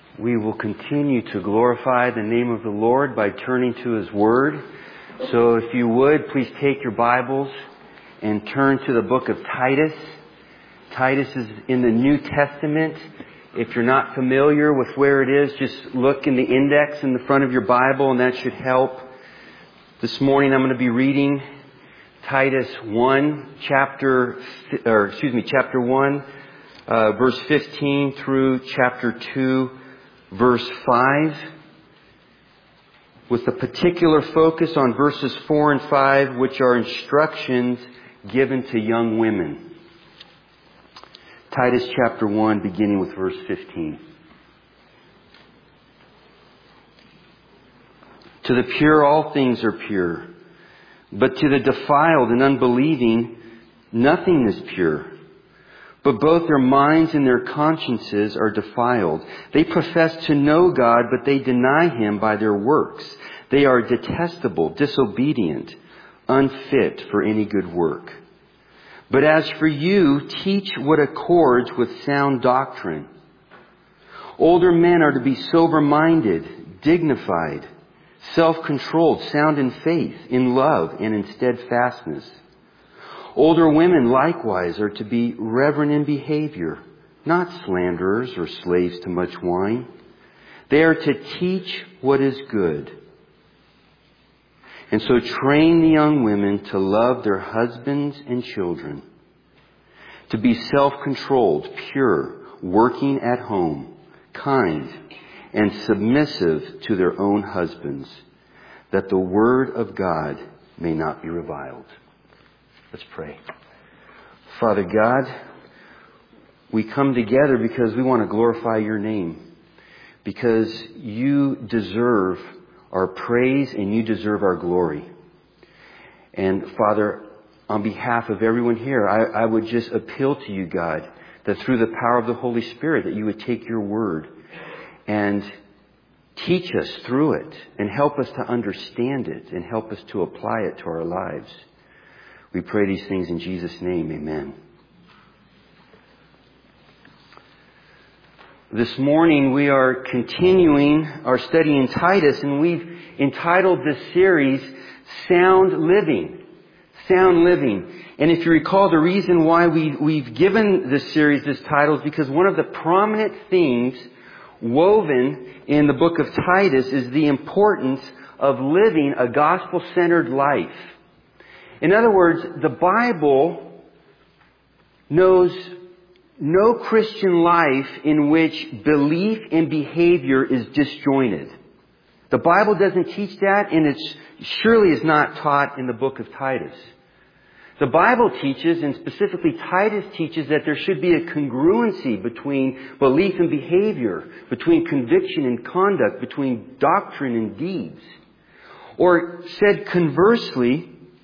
We will continue to glorify the name of the Lord by turning to His Word. So if you would, please take your Bibles and turn to the book of Titus. Titus is in the New Testament. If you're not familiar with where it is, just look in the index in the front of your Bible and that should help. This morning I'm going to be reading Titus 1, chapter 1, verse 15 through chapter 2, verse 5, with a particular focus on verses 4 and 5, which are instructions given to young women. Titus chapter 1, beginning with verse 15. To the pure all things are pure, but to the defiled and unbelieving nothing is pure. But both their minds and their consciences are defiled. They profess to know God, but they deny Him by their works. They are detestable, disobedient, unfit for any good work. But as for you, teach what accords with sound doctrine. Older men are to be sober-minded, dignified, self-controlled, sound in faith, in love, and in steadfastness. Older women likewise are to be reverent in behavior, not slanderers or slaves to much wine. They are to teach what is good. And so train the young women to love their husbands and children, to be self-controlled, pure, working at home, kind, and submissive to their own husbands, that the word of God may not be reviled. Let's pray. Father God, we come together because we want to glorify your name, because you deserve our praise and you deserve our glory. And Father, on behalf of everyone here, I would just appeal to you, God, that through the power of the Holy Spirit, that you would take your word and teach us through it and help us to understand it and help us to apply it to our lives. We pray these things in Jesus' name. Amen. This morning we are continuing our study in Titus, and we've entitled this series Sound Living. Sound Living. And if you recall, the reason why we've given this series this title is because one of the prominent themes woven in the book of Titus is the importance of living a gospel-centered life. In other words, the Bible knows no Christian life in which belief and behavior is disjointed. The Bible doesn't teach that, and it surely is not taught in the book of Titus. The Bible teaches, and specifically Titus teaches, that there should be a congruency between belief and behavior, between conviction and conduct, between doctrine and deeds. Or said conversely,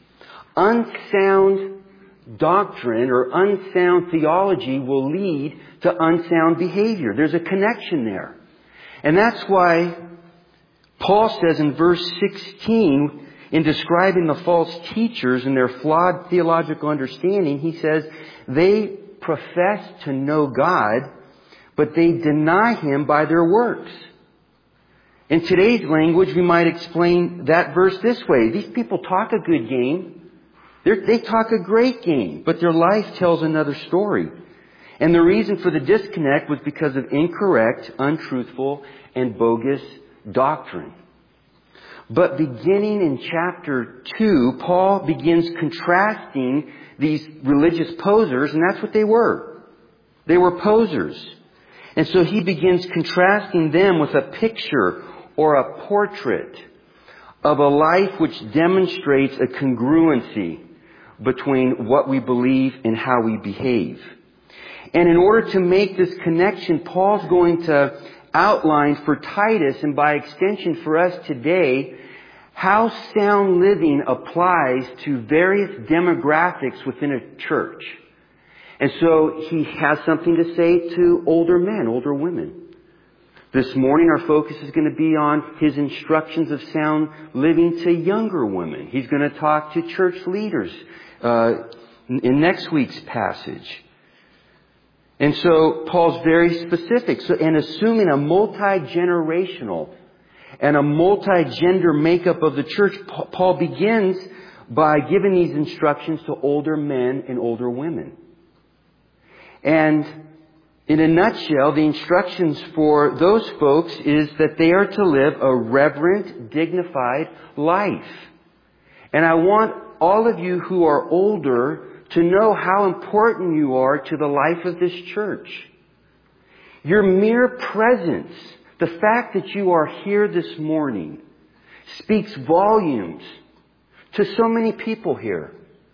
unsound doctrine or unsound theology will lead to unsound behavior. There's a connection there. And that's why Paul says in verse 16, in describing the false teachers and their flawed theological understanding, he says, they profess to know God, but they deny Him by their works. In today's language, we might explain that verse this way. These people talk a good game. They talk a great game, but their life tells another story. And the reason for the disconnect was because of incorrect, untruthful, and bogus doctrine. But beginning in chapter 2, Paul begins contrasting these religious posers, and that's what they were. They were posers. And so he begins contrasting them with a picture or a portrait of a life which demonstrates a congruency between what we believe and how we behave. And in order to make this connection, Paul's going to outline for Titus, and by extension for us today, how sound living applies to various demographics within a church. And so he has something to say to older men, older women. This morning our focus is going to be on his instructions of sound living to younger women. He's going to talk to church leaders in next week's passage. And so Paul's very specific. And assuming a multi-generational and a multi-gender makeup of the church, Paul begins by giving these instructions to older men and older women. And in a nutshell, the instructions for those folks is that they are to live a reverent, dignified life. And I want all of you who are older to know how important you are to the life of this church. Your mere presence, the fact that you are here this morning, speaks volumes to so many people here.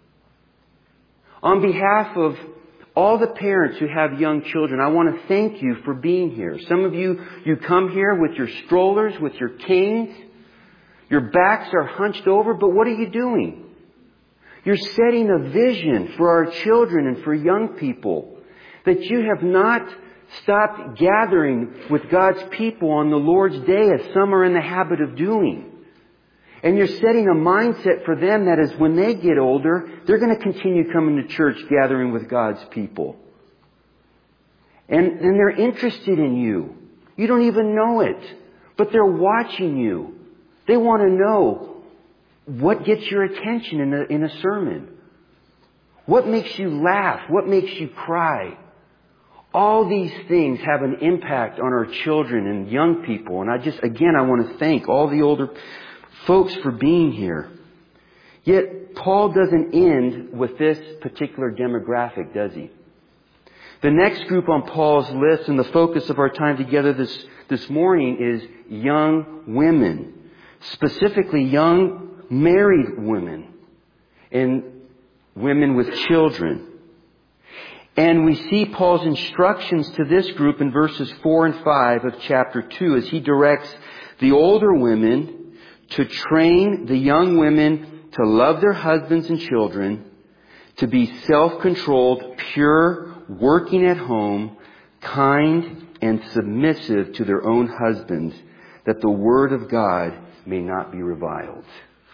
On behalf of all the parents who have young children, I want to thank you for being here. Some of you come here with your strollers, with your canes. Your backs are hunched over, but what are you doing? You're setting a vision for our children and for young people that you have not stopped gathering with God's people on the Lord's Day as some are in the habit of doing. And you're setting a mindset for them that is when they get older, they're going to continue coming to church gathering with God's people. And they're interested in you. You don't even know it. But they're watching you. They want to know what gets your attention in a sermon. What makes you laugh? What makes you cry? All these things have an impact on our children and young people. And I want to thank all the older folks for being here. Yet, Paul doesn't end with this particular demographic, does he? The next group on Paul's list and the focus of our time together this morning is young women. Specifically, young married women and women with children. And we see Paul's instructions to this group in verses 4 and 5 of chapter 2 as he directs the older women to train the young women to love their husbands and children, to be self-controlled, pure, working at home, kind, and submissive to their own husbands, that the word of God may not be reviled.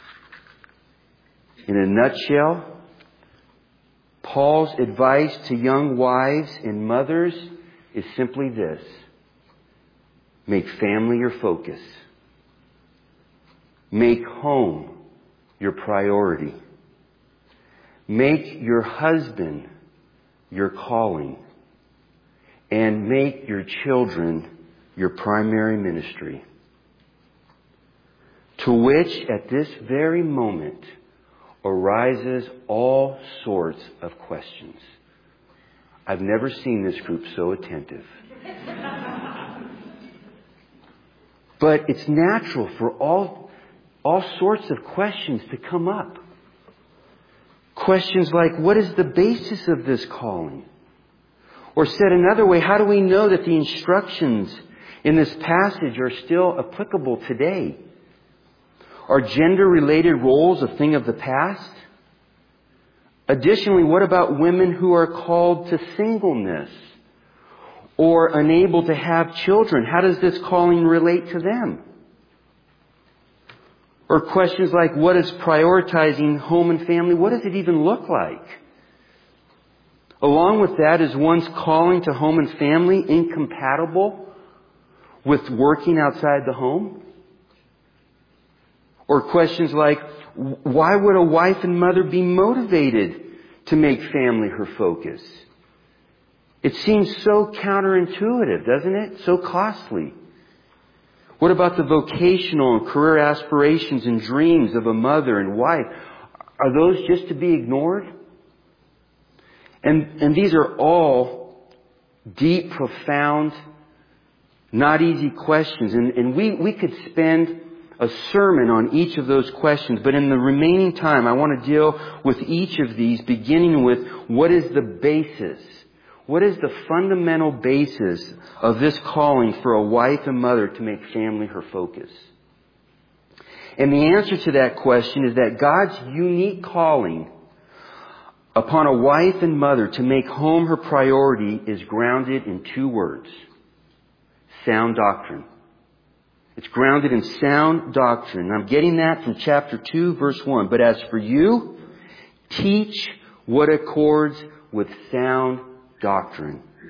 In a nutshell, Paul's advice to young wives and mothers is simply this: make family your focus. Make home your priority. Make your husband your calling. And make your children your primary ministry. To which, at this very moment, arises all sorts of questions. I've never seen this group so attentive. But it's natural for all sorts of questions to come up. Questions like, what is the basis of this calling? Or said another way, how do we know that the instructions in this passage are still applicable today? Are gender-related roles a thing of the past? Additionally, what about women who are called to singleness or unable to have children? How does this calling relate to them? Or questions like, what is prioritizing home and family? What does it even look like? Along with that, is one's calling to home and family incompatible with working outside the home? Or questions like, why would a wife and mother be motivated to make family her focus? It seems so counterintuitive, doesn't it? So costly. What about the vocational and career aspirations and dreams of a mother and wife? Are those just to be ignored? And these are all deep, profound, not easy questions. And we could spend a sermon on each of those questions. But in the remaining time, I want to deal with each of these, beginning with what is the basis? What is the fundamental basis of this calling for a wife and mother to make family her focus? And the answer to that question is that God's unique calling upon a wife and mother to make home her priority is grounded in two words: sound doctrine. It's grounded in sound doctrine. I'm getting that from chapter 2, verse 1. But as for you, teach what accords with sound doctrine.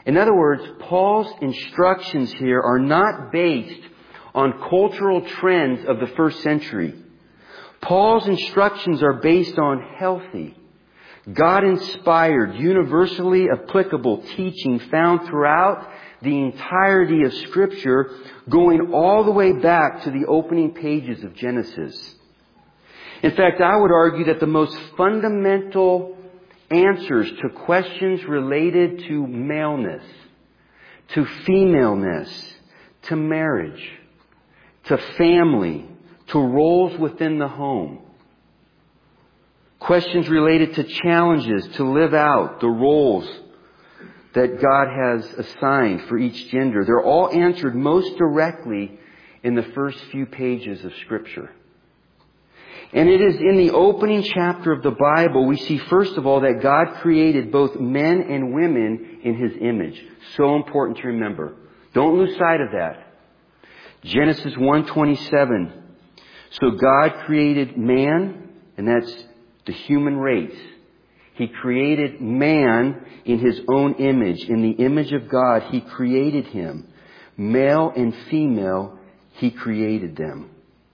In other words, Paul's instructions here are not based on cultural trends of the first century. Paul's instructions are based on healthy, God-inspired, universally applicable teaching found throughout the entirety of Scripture, going all the way back to the opening pages of Genesis. In fact, I would argue that the most fundamental answers to questions related to maleness, to femaleness, to marriage, to family, to roles within the home, questions related to challenges to live out the roles that God has assigned for each gender. They're all answered most directly in the first few pages of Scripture. And it is in the opening chapter of the Bible we see, first of all, that God created both men and women in His image. So important to remember. Don't lose sight of that. Genesis 1:27. So God created man, and that's the human race. He created man in His own image. In the image of God, He created him. Male and female, He created them.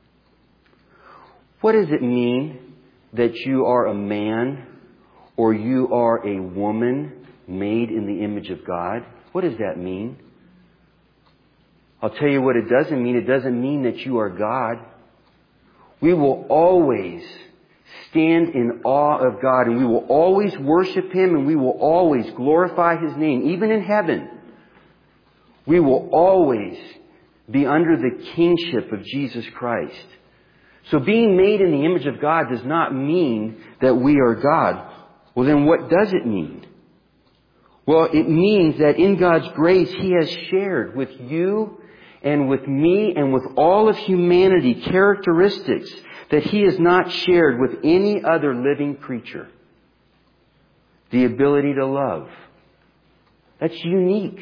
What does it mean that you are a man or you are a woman made in the image of God? What does that mean? I'll tell you what it doesn't mean. It doesn't mean that you are God. We will always stand in awe of God, and we will always worship Him, and we will always glorify His name. Even in heaven, we will always be under the kingship of Jesus Christ. So being made in the image of God does not mean that we are God. Well, then what does it mean? Well, it means that in God's grace, He has shared with you and with me and with all of humanity characteristics that He has not shared with any other living creature. The ability to love. That's unique.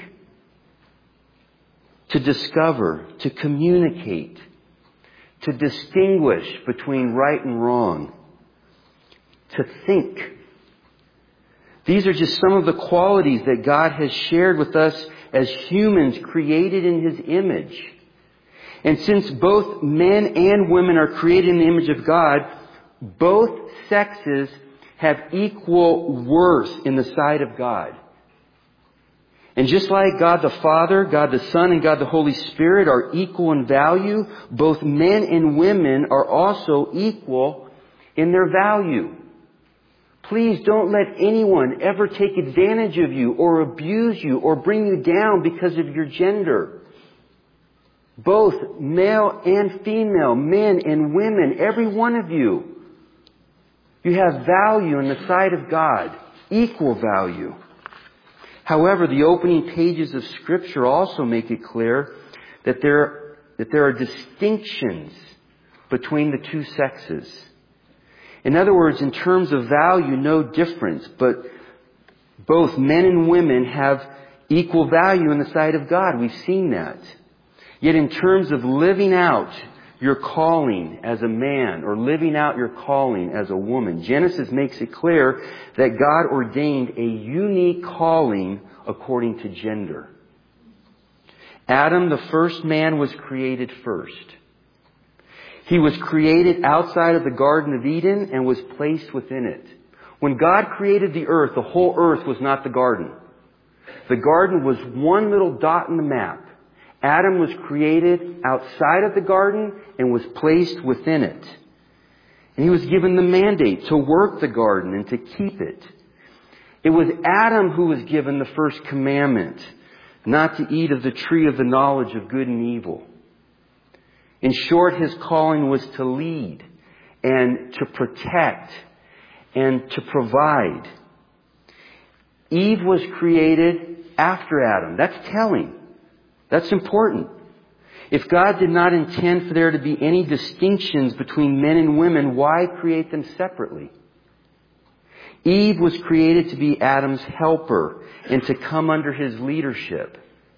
To discover, to communicate, to distinguish between right and wrong, to think. These are just some of the qualities that God has shared with us as humans created in His image. And since both men and women are created in the image of God, both sexes have equal worth in the sight of God. And just like God the Father, God the Son, and God the Holy Spirit are equal in value, both men and women are also equal in their value. Please don't let anyone ever take advantage of you or abuse you or bring you down because of your gender. Both male and female, men and women, every one of you, you have value in the sight of God, equal value. However, the opening pages of Scripture also make it clear that there are distinctions between the two sexes. In other words, in terms of value, no difference, but both men and women have equal value in the sight of God. We've seen that. Yet in terms of living out your calling as a man or living out your calling as a woman, Genesis makes it clear that God ordained a unique calling according to gender. Adam, the first man, was created first. He was created outside of the Garden of Eden and was placed within it. When God created the earth, the whole earth was not the garden. The garden was one little dot in the map. Adam was created outside of the garden and was placed within it. And he was given the mandate to work the garden and to keep it. It was Adam who was given the first commandment, not to eat of the tree of the knowledge of good and evil. In short, his calling was to lead and to protect and to provide. Eve was created after Adam. That's telling. That's important. If God did not intend for there to be any distinctions between men and women, why create them separately? Eve was created to be Adam's helper and to come under his leadership.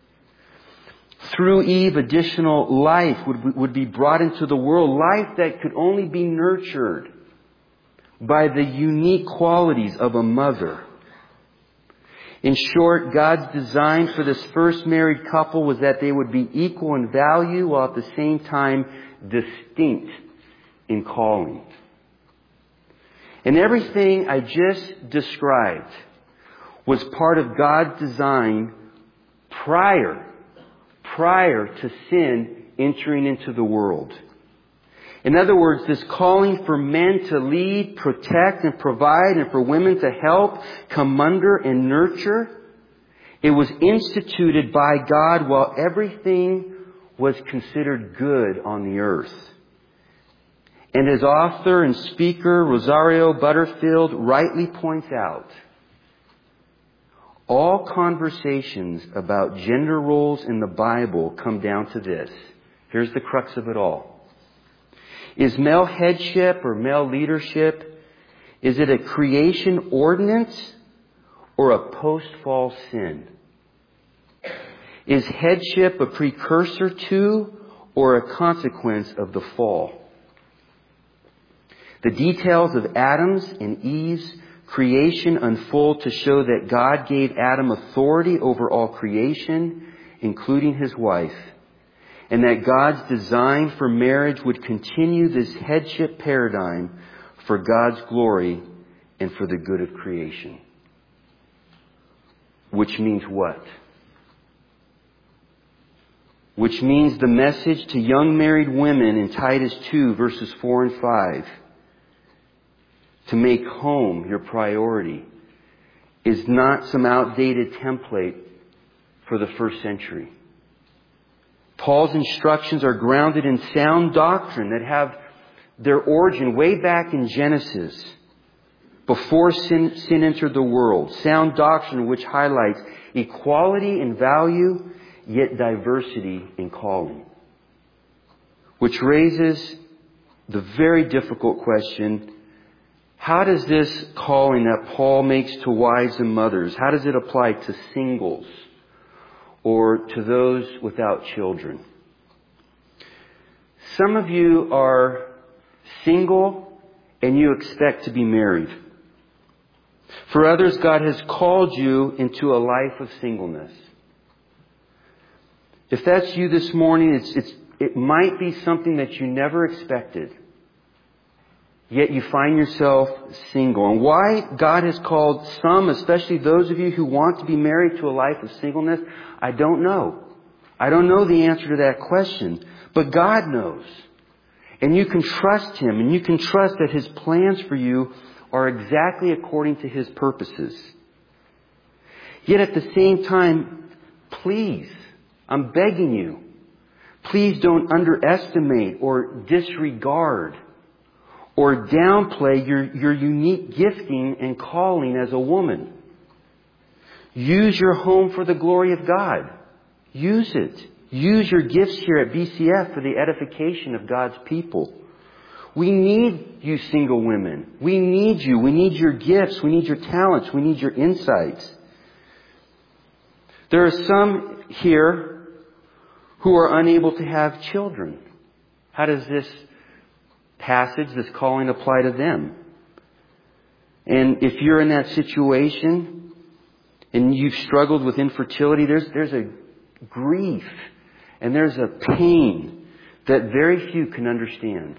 Through Eve, additional life would be brought into the world, life that could only be nurtured by the unique qualities of a mother. In short, God's design for this first married couple was that they would be equal in value while at the same time distinct in calling. And everything I just described was part of God's design prior to sin entering into the world. In other words, this calling for men to lead, protect, and provide, and for women to help, come under, and nurture, it was instituted by God while everything was considered good on the earth. And as author and speaker Rosario Butterfield rightly points out, all conversations about gender roles in the Bible come down to this. Here's the crux of it all. Is male headship or male leadership, is it a creation ordinance or a post-fall sin? Is headship a precursor to or a consequence of the fall? The details of Adam's and Eve's creation unfold to show that God gave Adam authority over all creation, including his wife, and that God's design for marriage would continue this headship paradigm for God's glory and for the good of creation. Which means what? Which means the message to young married women in Titus 2 verses 4 and 5, to make home your priority, is not some outdated template for the first century. Paul's instructions are grounded in sound doctrine that have their origin way back in Genesis, before sin entered the world. Sound doctrine which highlights equality in value, yet diversity in calling. Which raises the very difficult question, how does this calling that Paul makes to wives and mothers, how does it apply to singles or to those without children? Some of you are single and you expect to be married. For others, God has called you into a life of singleness. If that's you this morning, it might be something that you never expected. Yet you find yourself single. And why God has called some, especially those of you who want to be married, to a life of singleness, I don't know. I don't know the answer to that question. But God knows. And you can trust Him, and you can trust that His plans for you are exactly according to His purposes. Yet at the same time, please, I'm begging you, please don't underestimate or disregard or downplay your unique gifting and calling as a woman. Use your home for the glory of God. Use it. Use your gifts here at BCF for the edification of God's people. We need you single women. We need you. We need your gifts. We need your talents. We need your insights. There are some here who are unable to have children. How does this passage, this calling, apply to them? And if you're in that situation and you've struggled with infertility, there's a grief and there's a pain that very few can understand.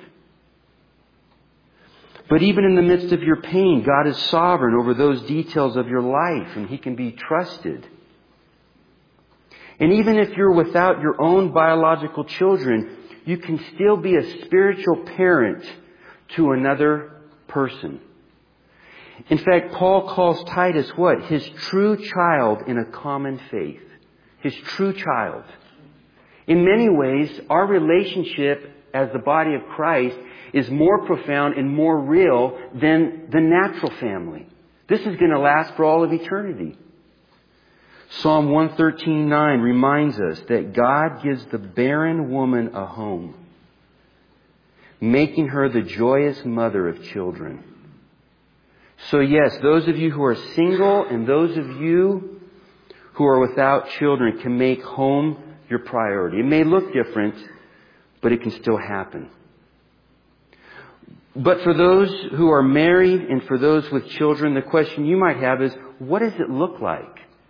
But even in the midst of your pain, God is sovereign over those details of your life, and He can be trusted. And even if you're without your own biological children, you can still be a spiritual parent to another person. In fact, Paul calls Titus what? His true child in a common faith. His true child. In many ways, our relationship as the body of Christ is more profound and more real than the natural family. This is going to last for all of eternity. Psalm 113:9 reminds us that God gives the barren woman a home, making her the joyous mother of children. So yes, those of you who are single and those of you who are without children can make home your priority. It may look different, but it can still happen. But for those who are married and for those with children, the question you might have is, what does it look like?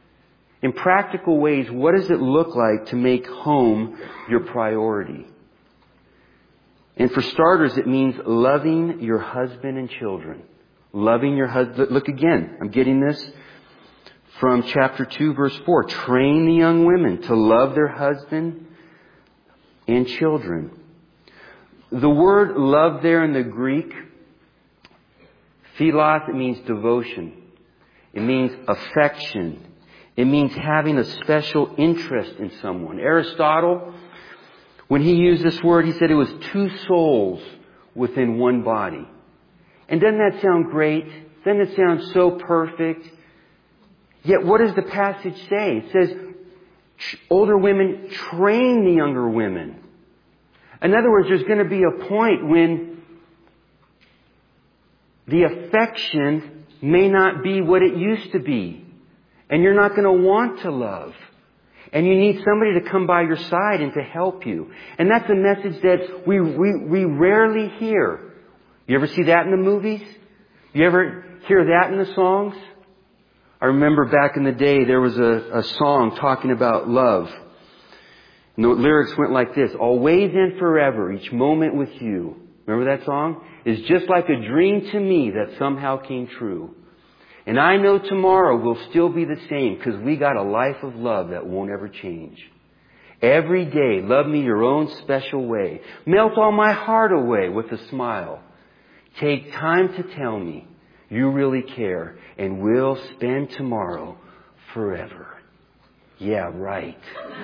In practical ways, what does it look like to make home your priority? And for starters, it means loving your husband and children. Loving your husband. Look again. I'm getting this from chapter 2, verse 4. Train the young women to love their husband and children. The word love there in the Greek, philos, it means devotion. It means affection. It means having a special interest in someone. Aristotle, when he used this word, he said it was two souls within one body. And doesn't that sound great? Doesn't it sound so perfect? Yet what does the passage say? It says, older women train the younger women. In other words, there's going to be a point when the affection may not be what it used to be. And you're not going to want to love. And you need somebody to come by your side and to help you. And that's a message that we rarely hear. You ever see that in the movies? You ever hear that in the songs? I remember back in the day there was a song talking about love. And the lyrics went like this. Always and forever, each moment with you. Remember that song? Is just like a dream to me that somehow came true. And I know tomorrow will still be the same because we got a life of love that won't ever change. Every day, love me your own special way. Melt all my heart away with a smile. Take time to tell me you really care and we'll spend tomorrow forever. Yeah, right.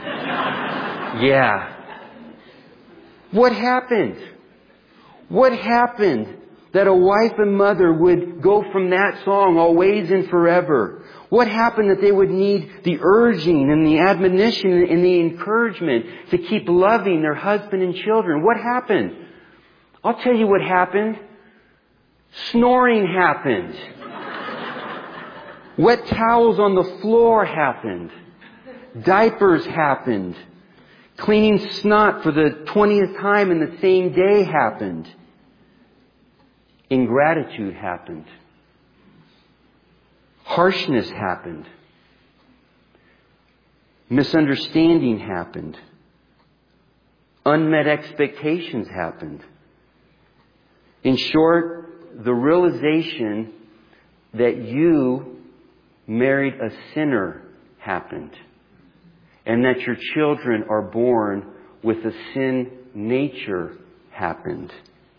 Yeah. What happened? What happened that a wife and mother would go from that song always and forever? What happened that they would need the urging and the admonition and the encouragement to keep loving their husband and children? What happened? I'll tell you what happened. Snoring happened. Wet towels on the floor happened. Diapers happened. Cleaning snot for the 20th time in the same day happened. Ingratitude happened. Harshness happened. Misunderstanding happened. Unmet expectations happened. In short, the realization that you married a sinner happened. And that your children are born with a sin nature happened.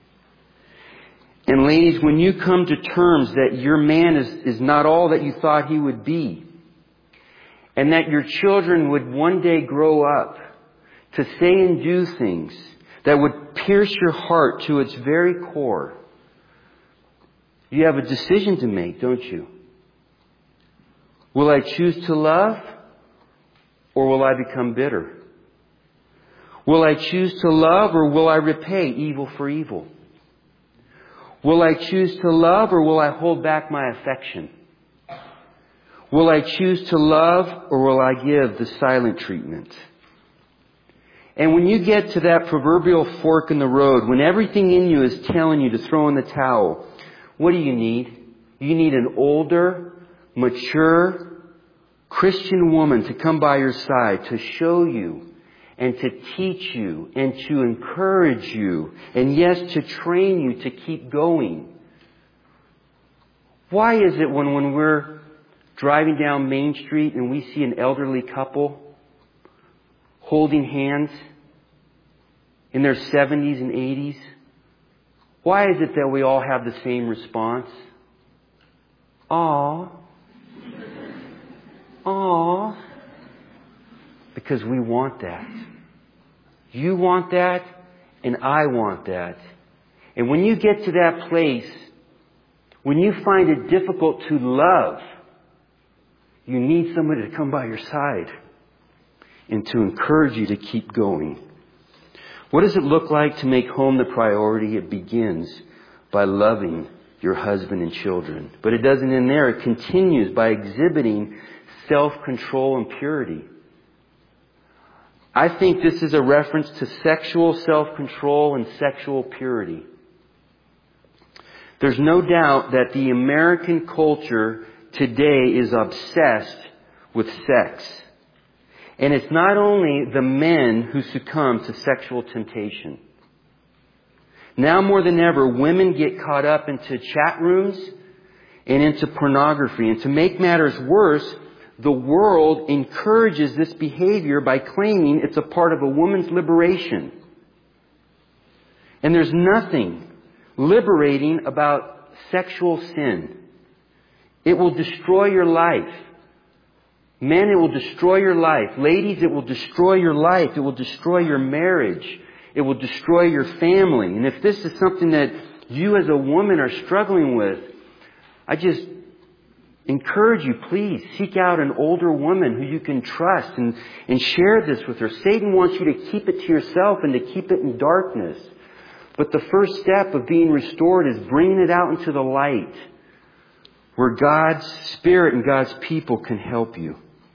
And ladies, when you come to terms that your man is not all that you thought he would be, and that your children would one day grow up to say and do things that would pierce your heart to its very core, you have a decision to make, don't you? Will I choose to love, or will I become bitter? Will I choose to love, or will I repay evil for evil? Will I choose to love, or will I hold back my affection? Will I choose to love, or will I give the silent treatment? And when you get to that proverbial fork in the road, when everything in you is telling you to throw in the towel, what do you need? You need an older, mature, Christian woman to come by your side to show you and to teach you and to encourage you and yes, to train you to keep going. Why is it when we're driving down Main Street and we see an elderly couple holding hands in their 70s and 80s, why is it that we all have the same response? Aww. Aww. Because we want that. You want that, and I want that. And when you get to that place, when you find it difficult to love, you need somebody to come by your side and to encourage you to keep going. What does it look like to make home the priority? It begins by loving your husband and children. But it doesn't end there. It continues by exhibiting self-control and purity. I think this is a reference to sexual self-control and sexual purity. There's no doubt that the American culture today is obsessed with sex. And it's not only the men who succumb to sexual temptation. Now more than ever, women get caught up into chat rooms and into pornography. And to make matters worse, the world encourages this behavior by claiming it's a part of a woman's liberation. And there's nothing liberating about sexual sin. It will destroy your life. Men, it will destroy your life. Ladies, it will destroy your life. It will destroy your marriage. It will destroy your family. And if this is something that you as a woman are struggling with, I just encourage you, please seek out an older woman who you can trust and share this with her. Satan wants you to keep it to yourself and to keep it in darkness. But the first step of being restored is bringing it out into the light, where God's Spirit and God's people can help you.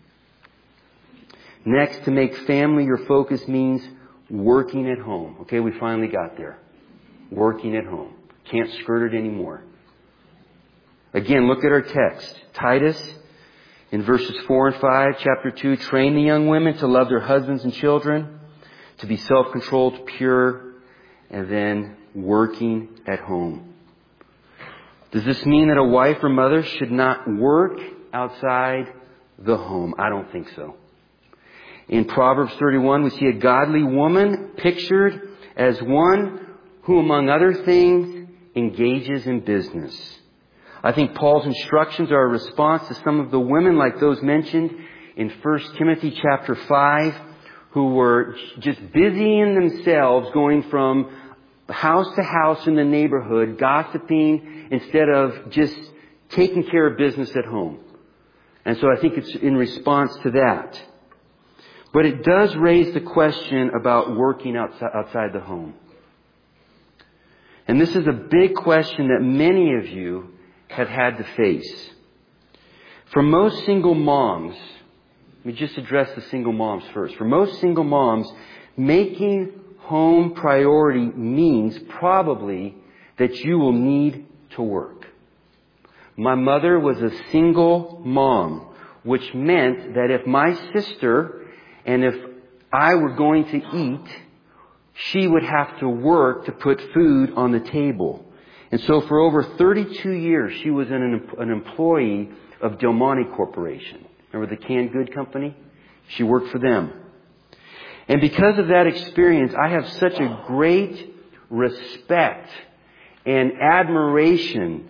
Next, to make family your focus means working at home. Okay, we finally got there. Working at home. Can't skirt it anymore. Again, look at our text. Titus, in verses 4 and 5, chapter 2, train the young women to love their husbands and children, to be self-controlled, pure, and then working at home. Does this mean that a wife or mother should not work outside the home? I don't think so. In Proverbs 31, we see a godly woman pictured as one who, among other things, engages in business. I think Paul's instructions are a response to some of the women like those mentioned in 1 Timothy chapter 5, who were just busying themselves, going from house to house in the neighborhood, gossiping, instead of just taking care of business at home. And so I think it's in response to that. But it does raise the question about working outside the home. And this is a big question that many of you have had to face. For most single moms, let me just address the single moms first. For most single moms, making home priority means probably that you will need to work. My mother was a single mom, which meant that if my sister and if I were going to eat, she would have to work to put food on the table. And so for over 32 years, she was an employee of Del Monte Corporation. Remember the canned good company? She worked for them. And because of that experience, I have such a great respect and admiration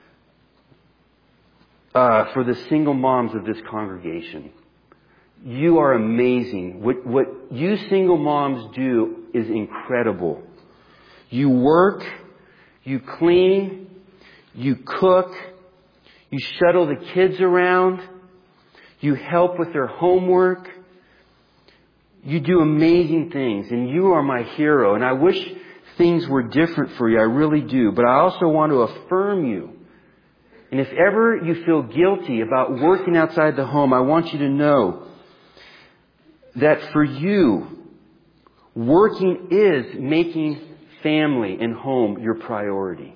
for the single moms of this congregation. You are amazing. What you single moms do is incredible. You work, you clean, you cook, you shuttle the kids around, you help with their homework. You do amazing things, and you are my hero. And I wish things were different for you. I really do. But I also want to affirm you. And if ever you feel guilty about working outside the home, I want you to know that for you, working is making family and home your priority.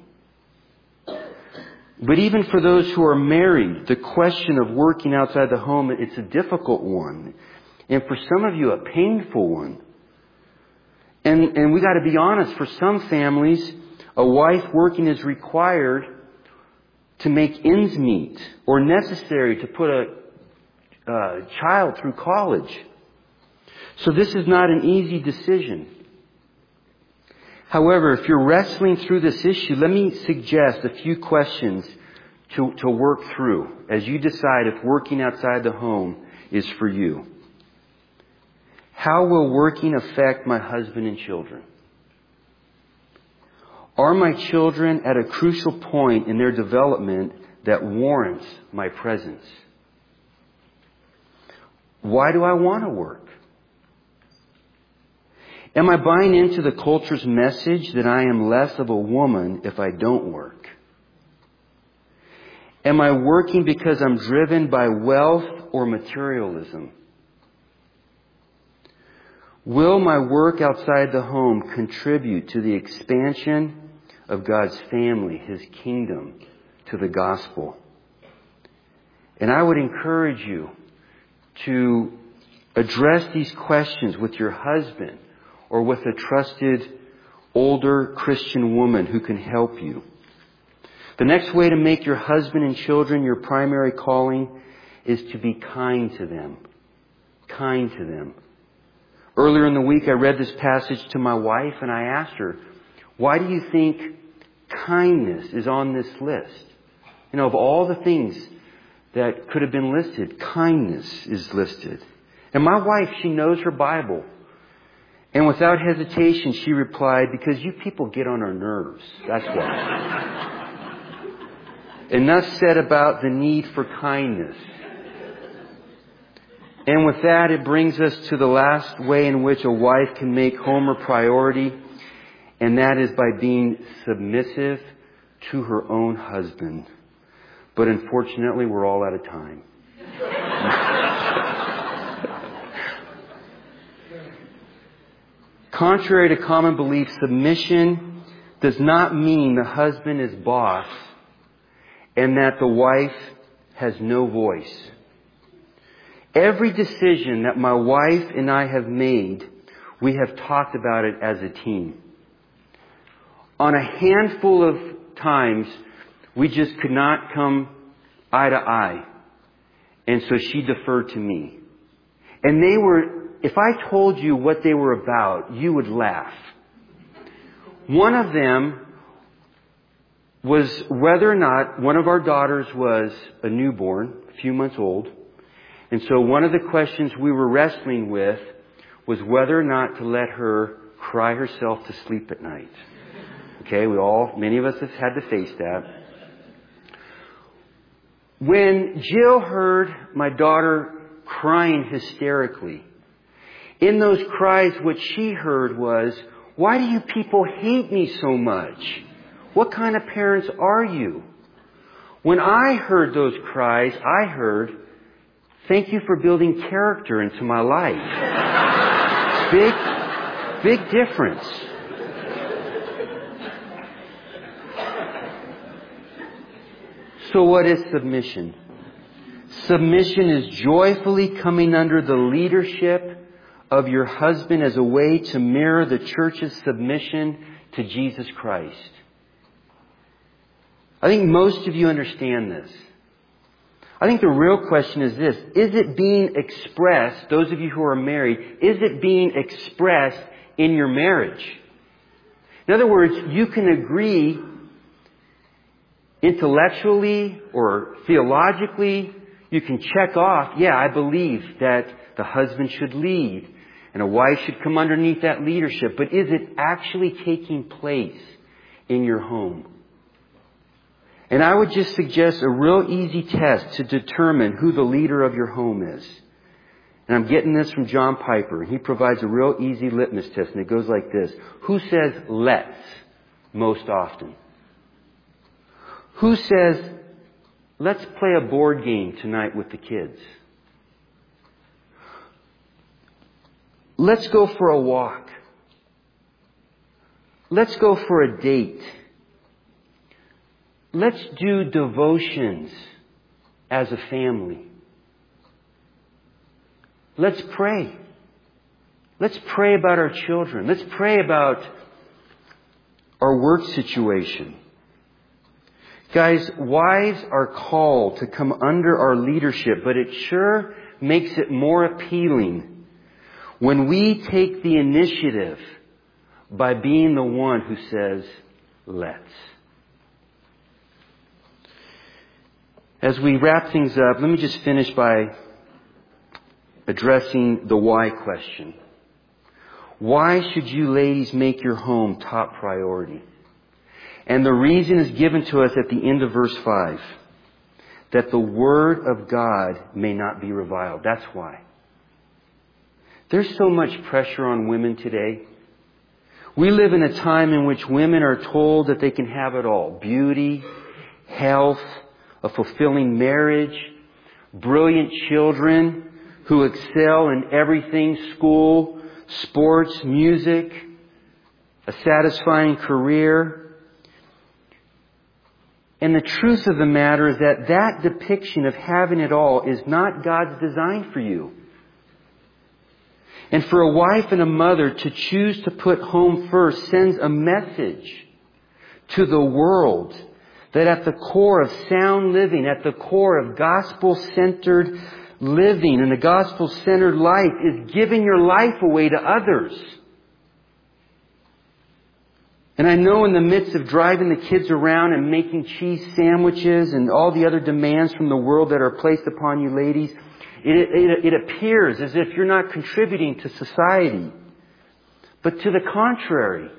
But even for those who are married, the question of working outside the home, it's a difficult one. And for some of you, a painful one. And we got to be honest, for some families, a wife working is required to make ends meet or necessary to put a child through college. So this is not an easy decision. However, if you're wrestling through this issue, let me suggest a few questions to work through as you decide if working outside the home is for you. How will working affect my husband and children? Are my children at a crucial point in their development that warrants my presence? Why do I want to work? Am I buying into the culture's message that I am less of a woman if I don't work? Am I working because I'm driven by wealth or materialism? Will my work outside the home contribute to the expansion of God's family, His kingdom, to the gospel? And I would encourage you to address these questions with your husband or with a trusted older Christian woman who can help you. The next way to make your husband and children your primary calling is to be kind to them. Kind to them. Earlier in the week, I read this passage to my wife and I asked her, why do you think kindness is on this list? You know, of all the things that could have been listed, kindness is listed. And my wife, she knows her Bible. And without hesitation, she replied, because you people get on our nerves. That's why. Enough said about the need for kindness. And with that, it brings us to the last way in which a wife can make home a priority. And that is by being submissive to her own husband. But unfortunately, we're all out of time. Contrary to common belief, submission does not mean the husband is boss and that the wife has no voice. Every decision that my wife and I have made, we have talked about it as a team. On a handful of times, we just could not come eye to eye. And so she deferred to me. And they were, if I told you what they were about, you would laugh. One of them was whether or not one of our daughters was a newborn, a few months old. And so one of the questions we were wrestling with was whether or not to let her cry herself to sleep at night. Okay, many of us have had to face that. When Jill heard my daughter crying hysterically, in those cries what she heard was, why do you people hate me so much? What kind of parents are you? When I heard those cries, I heard, thank you for building character into my life. Big difference. So what is submission? Submission is joyfully coming under the leadership of your husband as a way to mirror the church's submission to Jesus Christ. I think most of you understand this. I think the real question is this. Is it being expressed, those of you who are married, is it being expressed in your marriage? In other words, you can agree intellectually or theologically, you can check off, yeah, I believe that the husband should lead and a wife should come underneath that leadership. But is it actually taking place in your home? And I would just suggest a real easy test to determine who the leader of your home is. And I'm getting this from John Piper. He provides a real easy litmus test, and it goes like this. Who says let's most often? Who says, let's play a board game tonight with the kids? Let's go for a walk. Let's go for a date. Let's do devotions as a family. Let's pray. Let's pray about our children. Let's pray about our work situation. Guys, wives are called to come under our leadership, but it sure makes it more appealing when we take the initiative by being the one who says, let's. As we wrap things up, let me just finish by addressing the why question. Why should you ladies make your home top priority? And the reason is given to us at the end of verse 5. That the Word of God may not be reviled. That's why. There's so much pressure on women today. We live in a time in which women are told that they can have it all. Beauty, health, a fulfilling marriage, brilliant children who excel in everything, school, sports, music, a satisfying career. And the truth of the matter is that that depiction of having it all is not God's design for you. And for a wife and a mother to choose to put home first sends a message to the world that at the core of sound living, at the core of gospel-centered living and a gospel-centered life is giving your life away to others. And I know in the midst of driving the kids around and making cheese sandwiches and all the other demands from the world that are placed upon you ladies, it appears as if you're not contributing to society. But to the contrary,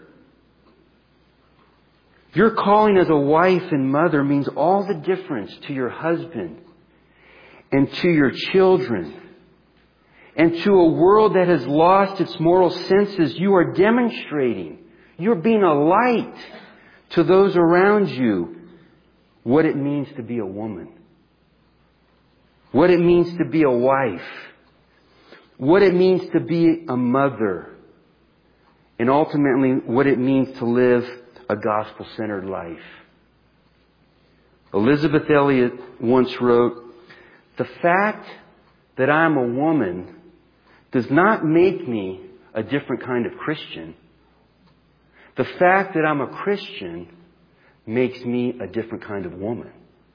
your calling as a wife and mother means all the difference to your husband and to your children. And to a world that has lost its moral senses, you are demonstrating, you're being a light to those around you what it means to be a woman. What it means to be a wife. What it means to be a mother. And ultimately what it means to live a gospel-centered life. Elizabeth Elliot once wrote, "The fact that I'm a woman does not make me a different kind of Christian. The fact that I'm a Christian makes me a different kind of woman."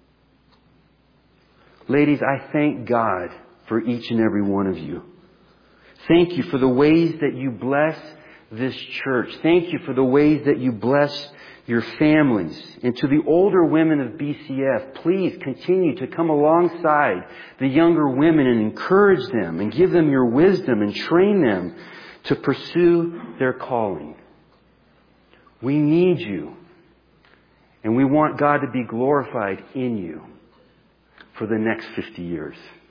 Ladies, I thank God for each and every one of you. Thank you for the ways that you bless this church. Thank you for the ways that you bless your families. And to the older women of BCF, please continue to come alongside the younger women and encourage them and give them your wisdom and train them to pursue their calling. We need you. And we want God to be glorified in you for the next 50 years.